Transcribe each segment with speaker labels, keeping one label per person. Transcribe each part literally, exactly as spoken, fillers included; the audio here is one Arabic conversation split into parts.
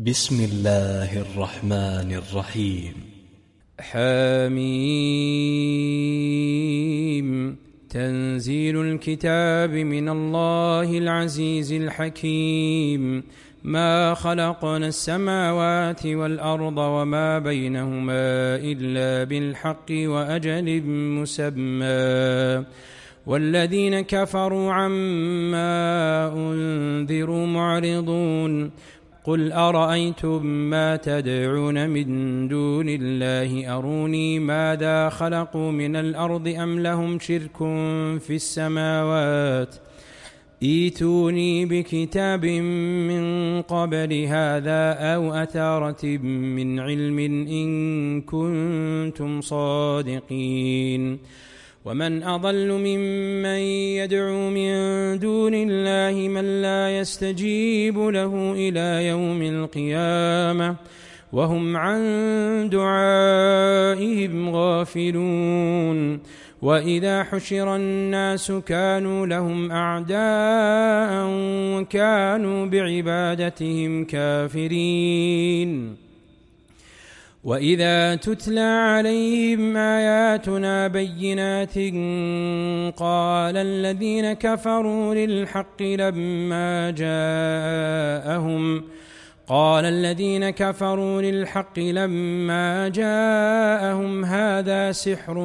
Speaker 1: بسم الله الرحمن الرحيم.
Speaker 2: حميم. تنزيل الكتاب من الله العزيز الحكيم. ما خلقنا السماوات والأرض وما بينهما إلا بالحق وأجل مسمى، والذين كفروا عما أنذروا معرضون. قل أرأيتم ما تدعون من دون الله أروني ماذا خلقوا من الأرض أم لهم شرك في السماوات، ائتوني بكتاب من قبل هذا أو أثارة من علم إن كنتم صادقين. ومن أضل ممن يدعو من دون الله من لا يستجيب له إلى يوم القيامة وهم عن دعائهم غافلون. وإذا حشر الناس كانوا لهم أعداء وكانوا بعبادتهم كافرين. وإذا تتلى عليهم آياتنا بينات قال الذين كفروا للحق لما جاءهم قال الذين كفروا للحق لما جاءهم هذا سحر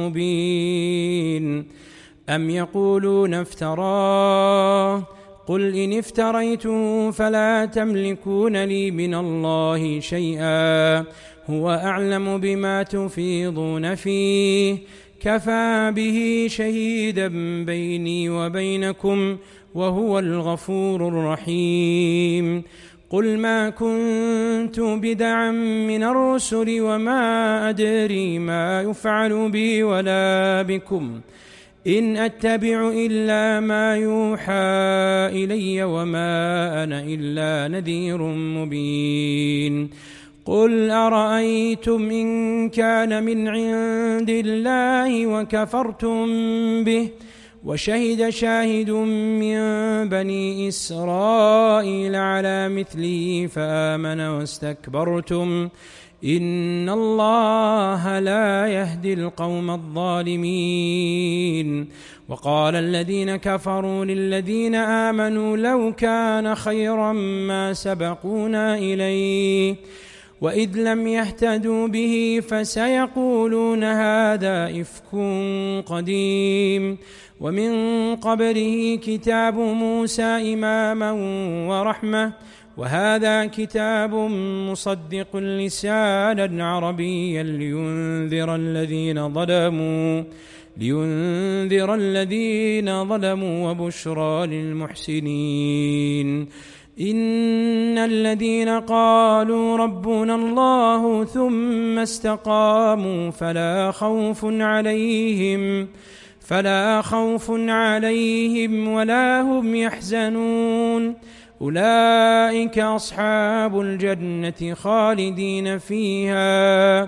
Speaker 2: مبين أم يقولون افتراه قل إن افتريته فلا تملكون لي من الله شيئا هو أعلم بما تفيضون فيه كفى به شهيدا بيني وبينكم وهو الغفور الرحيم. قل ما كنت بدعا من الرسل وما أدري ما يفعل بي ولا بكم إن أتبع إلا ما يوحى إلي وما أنا إلا نذير مبين. قل أرأيتم إن كان من عند الله وكفرتم به وشهد شاهد من بني إسرائيل على مثله فآمن واستكبرتم إن الله لا يهدي القوم الظالمين. وقال الذين كفروا للذين آمنوا لو كان خيرا ما سبقونا إليه وإذ لم يهتدوا به فسيقولون هذا إفك قديم ومن قبله كتاب موسى إماما ورحمة وهذا كتاب مصدق لسانا عربيا لينذر الذين ظلموا لينذر الذين ظلموا وبشرى للمحسنين. إن الذين قالوا ربنا الله ثم استقاموا فلا خوف عليهم فلا خوف عليهم ولا هم يحزنون أولئك أصحاب الجنة خالدين فيها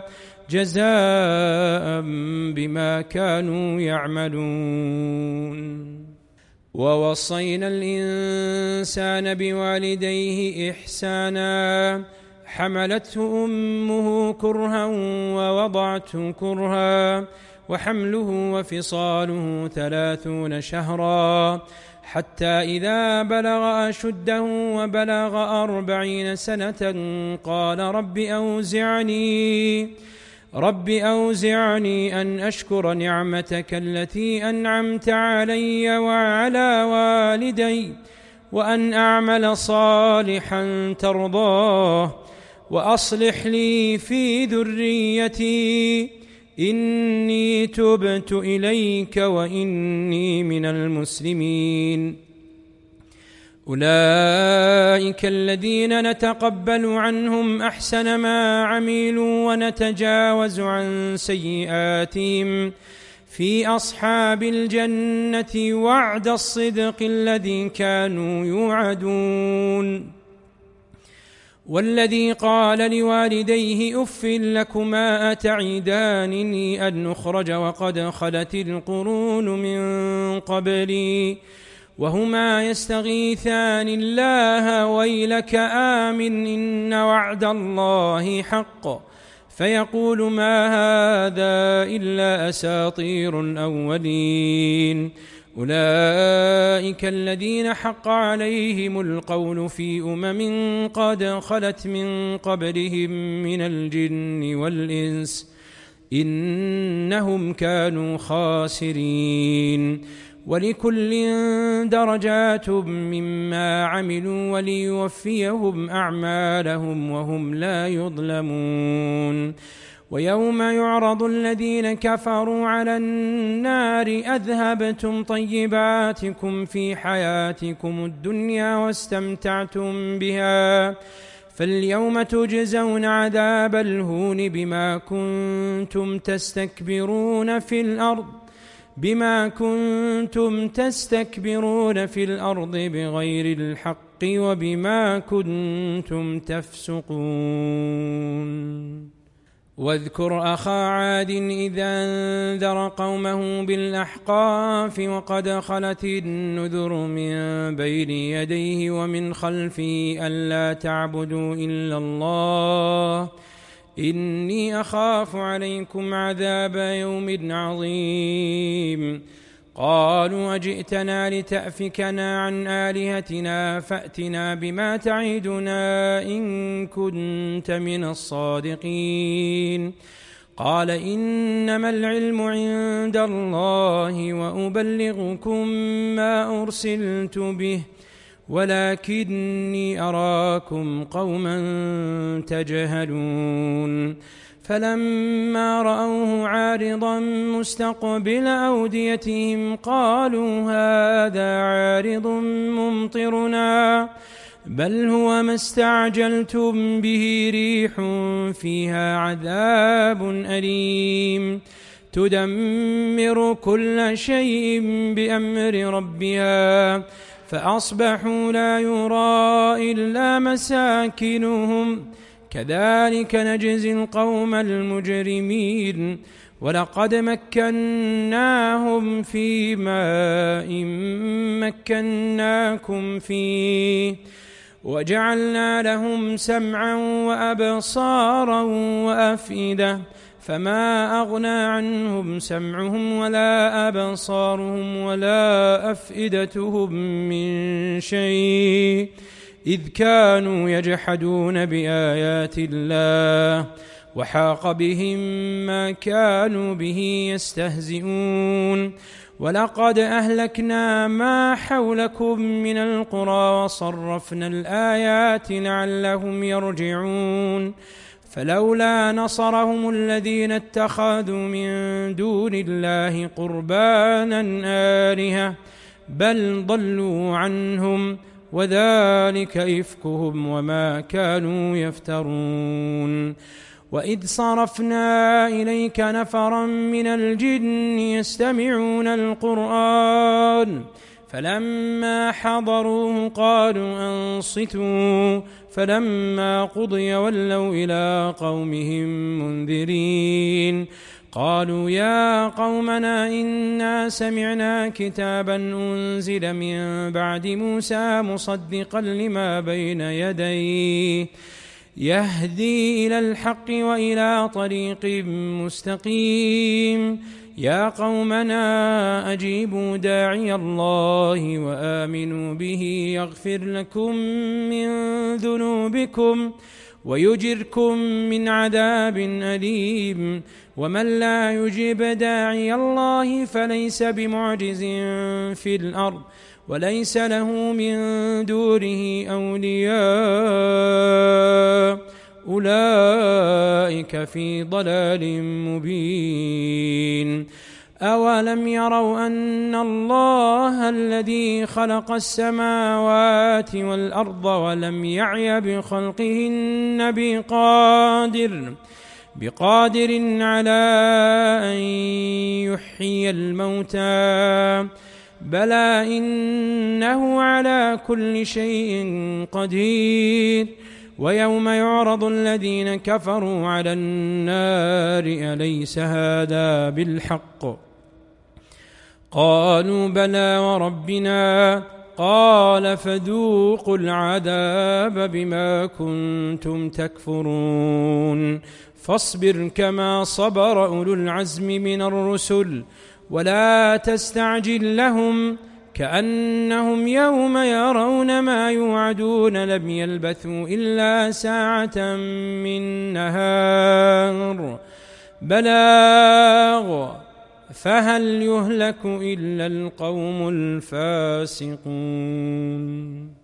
Speaker 2: جزاء بما كانوا يعملون. ووصينا الإنسان بوالديه إحسانا حملته أمه كرها ووضعته كرها وحمله وفصاله ثلاثون شهرا حتى إذا بلغ أشده وبلغ أربعين سنة قال رب أوزعني رب أوزعني أن أشكر نعمتك التي أنعمت علي وعلى والدي وأن أعمل صالحا ترضاه وأصلح لي في ذريتي إني تبت إليك وإني من المسلمين. أولئك الذين نتقبل عنهم أحسن ما عملوا ونتجاوز عن سيئاتهم في أصحاب الجنة وعد الصدق الذي كانوا يوعدون. والذي قال لوالديه أف لكما أتعدانني أن أخرج وقد خلت القرون من قبلي وهما يستغيثان الله ويلك آمن إن وعد الله حق فيقول ما هذا إلا أساطير الأولين أولئك الذين حق عليهم القول في أمم قد خلت من قبلهم من الجن والإنس إنهم كانوا خاسرين ولكل درجات مما عملوا وليوفيهم أعمالهم وهم لا يظلمون ويوم يعرض الذين كفروا على النار أذهبتم طيباتكم في حياتكم الدنيا واستمتعتم بها فاليوم تجزون عذاب الهون بما كنتم تستكبرون في الأرض بما كنتم تستكبرون في الأرض بغير الحق وبما كنتم تفسقون واذكر أخا عاد إذا أنذر قومه بالأحقاف وقد خلت النذر من بين يديه ومن خلفه ألا تعبدوا إلا الله إني أخاف عليكم عذاب يوم عظيم قالوا أجئتنا لتأفكنا عن آلهتنا فأتنا بما تعدنا إن كنت من الصادقين قال إنما العلم عند الله وأبلغكم ما أرسلت به ولكني أراكم قوما تجهلون فلما رأوه عارضا مستقبل أوديتهم قالوا هذا عارض ممطرنا بل هو ما استعجلتم به ريح فيها عذاب أليم تدمر كل شيء بأمر ربها فأصبحوا لا يرى إلا مساكنهم كذلك نجزي القوم المجرمين ولقد مكناهم في ماء مكناكم فيه وجعلنا لهم سمعا وأبصارا وأفئدة فما أغنى عنهم سمعهم ولا أبصارهم ولا أفئدتهم من شيء إذ كانوا يجحدون بآيات الله وحاق بهم ما كانوا به يستهزئون ولقد أهلكنا ما حولكم من القرى وصرفنا الآيات لعلهم يرجعون فلولا نصرهم الذين اتخذوا من دون الله قربانا آلهة بل ضلوا عنهم وذلك إفكهم وما كانوا يفترون وإذ صرفنا إليك نفرا من الجن يستمعون القرآن فلما حضروه قالوا أنصتوا فلما قضي ولوا إلى قومهم منذرين قالوا يا قومنا إنا سمعنا كتابا أنزل من بعد موسى مصدقا لما بين يديه يهدي إلى الحق وإلى طريق مستقيم يا قومنا أجيبوا داعي الله وآمنوا به يغفر لكم من ذنوبكم ويجركم من عذاب أليم ومن لا يجيب داعي الله فليس بمعجز في الأرض وليس له من دونه أولياء أولئك في ضلال مبين أولم يروا أن الله الذي خلق السماوات والأرض ولم يعي بخلقهن بقادر بقادر على أن يحيي الموتى بلى إنه على كل شيء قدير ويوم يعرض الذين كفروا على النار أليس هذا بالحق قالوا بلى وربنا. قال فذوقوا العذاب بما كنتم تكفرون. فاصبر كما صبر أولو العزم من الرسل ولا تستعجل لهم كأنهم يوم يرون ما يوعدون لم يلبثوا إلا ساعة من نهار بلاغ فهل يهلك إلا القوم الفاسقون.